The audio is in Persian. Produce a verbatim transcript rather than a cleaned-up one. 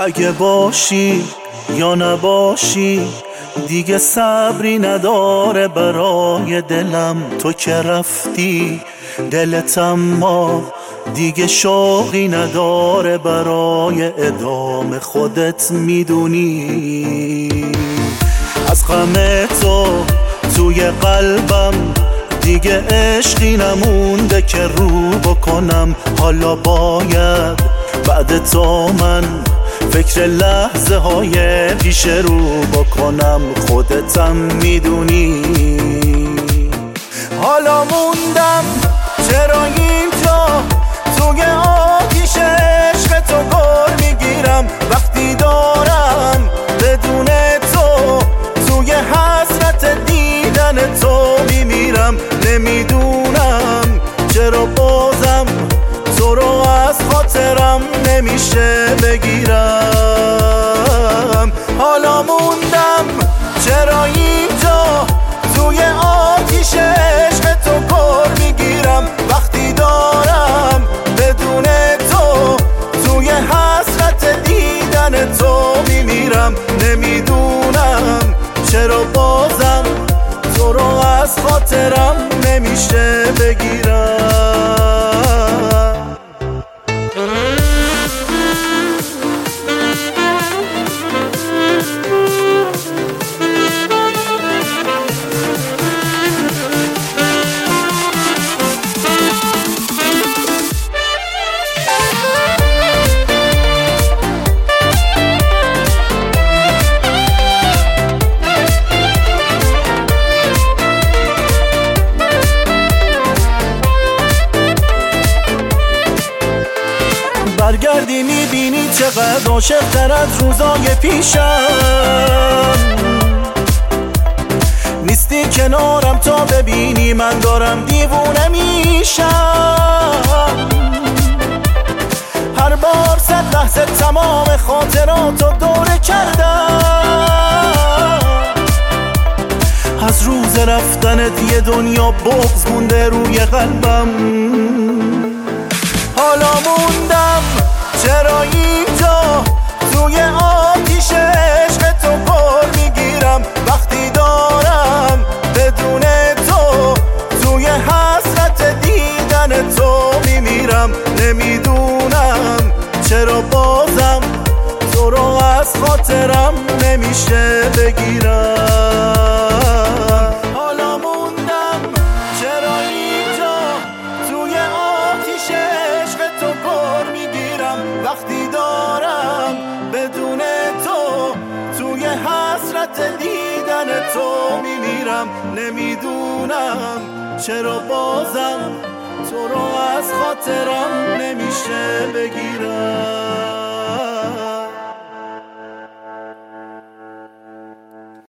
اگه باشی یا نباشی دیگه صبری نداره برای دلم. تو که رفتی دلتم ما دیگه شوقی نداره برای ادامه. خودت میدونی از غم تو توی قلبم دیگه عشقی نمونده که رو بکنم. حالا باید بعد تو من فکر لحظه های پیش رو بکنم. خودتم میدونی حالا موندم چرا اینجا توی آتیش عشق تو گر میگیرم. وقتی دارم بدون تو توی حسرت دیدن تو میمیرم. نمیدونم چرا بازم تو رو از خاطرم نمیشه بگیرم. حالا موندم چرا اینجا توی آتیش عشق تو گر میگیرم. وقتی دارم بدون تو توی حسرت دیدن تو میمیرم. نمیدونم چرا بازم تو رو از خاطرم نمیشه بگیرم. برگردی میبینی چقدر عاشق‌تر از روزای پیشم. نیستی کنارم تا ببینی من دارم دیوونه میشم. هر بار صد لحظه تمام خاطراتو دوره کردم. از روز رفتنت یه دنیا بغض مونده روی قلبم. حالا موندم چرا اینجا توی آتیش عشق تو گر میگیرم. وقتی دارم بدون تو توی حسرت دیدن تو میمیرم. نمیدونم چرا بازم تو رو از خاطرم نمیشه بگیرم. حالا موندم چرا اینجا توی آتیش عشق تو گر میگیرم. وقتی دارم بدون تو توی حسرت دیدن تو میمیرم. نمیدونم چرا بازم تو رو از خاطرم نمیشه بگیرم.